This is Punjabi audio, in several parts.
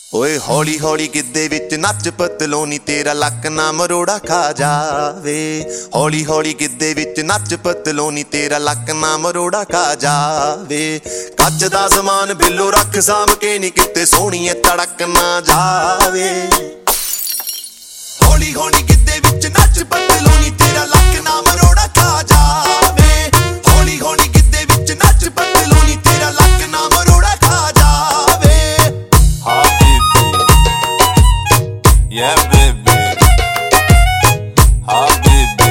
ਓਏ ਹੌਲੀ ਹੌਲੀ ਗਿੱਧੇ ਵਿੱਚ ਨੱਚ ਪਤਲੋਨੀ ਤੇਰਾ ਲੱਕ ਨਾ ਮਰੋੜਾ ਖਾ ਜਾਵੇ। ਹੌਲੀ ਹੌਲੀ ਗਿੱਧੇ ਵਿੱਚ ਨੱਚ ਪਤਲੋਨੀ ਤੇਰਾ ਲੱਕ ਨਾ ਮਰੋੜਾ ਖਾ ਜਾਵੇ। ਕੱਚ ਦਾ ਸਮਾਨ ਬਿੱਲੋ ਰੱਖ ਸਾਂਭ ਕੇ ਨੀ ਕਿਤੇ ਸੋਹਣੀਏ ਤੜਕ ਨਾ ਜਾਵੇ। ਹੌਲੀ ਹੌਲੀ ਗਿੱਧੇ ਵਿੱਚ ਨੱਚ ਪਤਲੋਨੀ ਤੇਰਾ ਲੱਕ ਨਾ ਮਰੋੜਾ ਖਾ ਜਾਵੇ। ਹੌਲੀ ਹੌਲੀ ਗਿੱਧੇ ਵਿੱਚ ਨੱਚ ਪਤਲੋਨੀ ਤੇਰਾ ਲੱਕ ਨਾ ਮਰੋੜਾ ਖਾ ਜਾਵੇ। Yeah, baby. Ah, baby.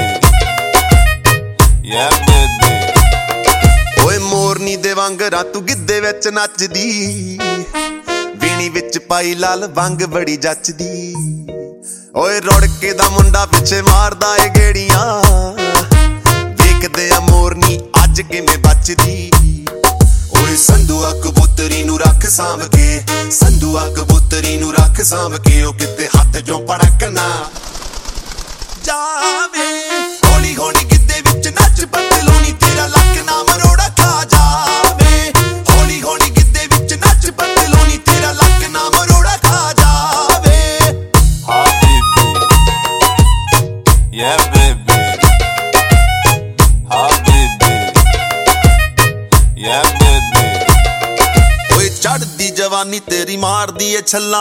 Yeah, baby. ਓਏ ਮੋਰਨੀ ਦੇ ਵਾਂਗਰਾਂ ਤੂੰ ਗਿੱਧੇ ਵਿੱਚ ਨੱਚਦੀ, ਵੀਣੀ ਵਿੱਚ ਪਾਈ ਲਾਲ ਵੰਗ ਬੜੀ ਜੱਚਦੀ। ਓਏ ਰੁੜਕੇ ਦਾ ਮੁੰਡਾ ਪਿੱਛੇ ਮਾਰਦਾ ਏ ਗੇੜੀਆਂ, ਦੇਖਦੇ ਆ ਮੋਰਨੀ ਅੱਜ ਕਿਵੇਂ ਬਚਦੀ। ਓਏ ਸੰਧੂਆ ਕਬੂਤਰੀ ਨੂੰ ਰੱਖ ਸਾਂਭ ਕੇ, ਸੰਧੂਆ ਕਬੂਤਰੀ ਨੂੰ ਰੱਖ ਸਾਂਭ ਕੇ, ਉਹ ਕਿਤੇ ਹੱਥ ਚੋਂ ਪੜਕ ਨਾ ਜਾਵੇ। ਹੌਲੀ ਹੌਲੀ ਗਿੱਧੇ ਵਿੱਚ ਨੱਚ ਪਤਲੋਨੀ ਤੇਰਾ ਲੱਕ ਨਾ ਮਰੋੜਾ ਖਾ ਜਾਵੇ। ਹੌਲੀ ਹੌਲੀ ਗਿੱਧੇ ਵਿੱਚ ਨੱਚ ਪਤਲੋਨੀ ਤੇਰਾ ਲੱਕ ਨਾ ਮਰੋੜਾ ਖਾ ਜਾਵੇ। Ah, baby. Yeah, baby. Ah, baby. Yeah, baby. ਓਏ ਚੜਦੀ ਜਵਾਨੀ ਤੇਰੀ ਮਾਰਦੀ ਏ ਛੱਲਾ,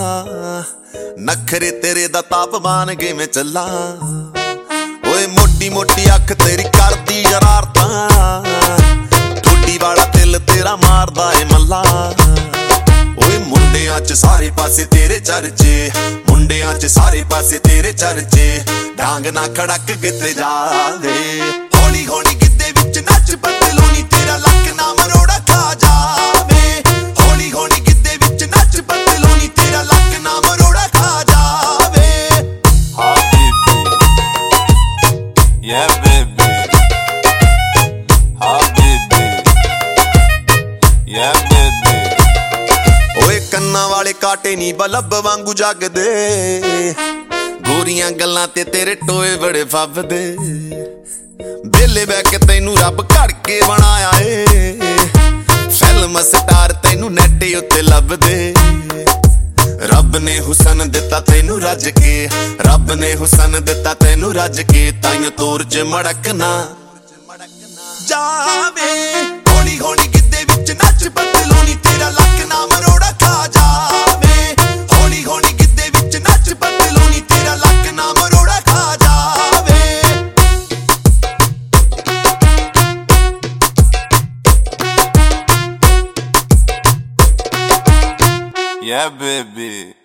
ਨਖਰੇ ਤੇਰੇ ਦਾ ਤਾਪਮਾਨ ਕਿਵੇਂ ਚੱਲਾਂ। ਓਏ ਮੋਟੀ ਮੋਟੀ ਅੱਖ ਤੇਰੀ ਕਰਦੀ ਸ਼ਰਾਰਤਾਂ, ਠੋਡੀ ਵਾਲਾ ਦਿਲ ਤੇਰਾ ਮਾਰਦਾ ਏ ਮੱਲਾ। ਓਏ ਮੁੰਡਿਆਂ 'ਚ ਸਾਰੇ ਪਾਸੇ ਤੇਰੇ ਚਰਚੇ, ਮੁੰਡਿਆਂ 'ਚ ਸਾਰੇ ਪਾਸੇ ਤੇਰੇ ਚਰਚੇ, ਡਾਂਗ ਨਾ ਖੜਕ ਕਿਤੇ ਜਾਵੇ। ਹੌਲੀ ਹੌਲੀ ਗਿੱਧੇ ਵਿੱਚ ਨੱਚ ਪਤਲੋਨੀ ਤੇਰਾ ਲੱਕ ਨਾ ਮਰੋੜਾ ਖਾ ਜਾਵੇ। ਹੌਲੀ ਹੌਲੀ ਗਿੱਧੇ ਵਿੱਚ ਨੱਚ ਪਤਲੋਨੀ ਤੇਰਾ ਲੱਕ ਨਾ ਮਰੋੜਾ ਖਾ ਜਾਵੇ। Ah, baby. Yeah, baby. Ah, baby. Yeah, baby. ਓਏ ਕੰਨਾਂ ਵਾਲੇ ਕਾਟੇ ਨੀ ਬਲਬ ਵਾਂਗੂ ਜਗਦੇ, ਗੋਰੀਆਂ ਗੱਲਾਂ ਤੇ ਤੇਰੇ ਟੋਏ ਬੜੇ ਫੱਬਦੇ। ਵੇਲੇ ਬਹਿ ਕੇ ਤੈਨੂੰ ਰੱਬ ਘੜ ਕੇ ਬਣਾਇਆ ਏ, ਫਿਲਮ ਸਟਾਰ ਤੈਨੂੰ ਨੈਟ ਉੱਤੇ ਲੱਭਦੇ। ਰੱਬ ਨੇ ਹੁਸਨ ਦਿੱਤਾ ਤੈਨੂੰ ਰੱਜ ਕੇ, ਰੱਬ ਨੇ ਹੁਸਨ ਦਿੱਤਾ ਤੈਨੂੰ ਰੱਜ ਕੇ, ਤਾਈਂ ਤੋਰ 'ਚ ਮੜਕ ਨਾ ਜਾਵੇ। ਹੌਲੀ ਹੌਲੀ ਗਿੱਧੇ ਵਿੱਚ ਨੱਚ ਪਤਲੋਨੀ ਤੇਰਾ ਲੱਕ ਨਾ ਮਰੋੜਾ ਖਾ ਜਾਵੇ। ਹੌਲੀ ਹੌਲੀ ਗਿੱਧੇ ਵਿੱਚ ਨੱਚ ਪਤਲੋਨੀ ਤੇਰਾ ਲੱਕ ਨਾ ਮਰੋੜਾ ਖਾ ਜਾਵੇ। Yeah, baby.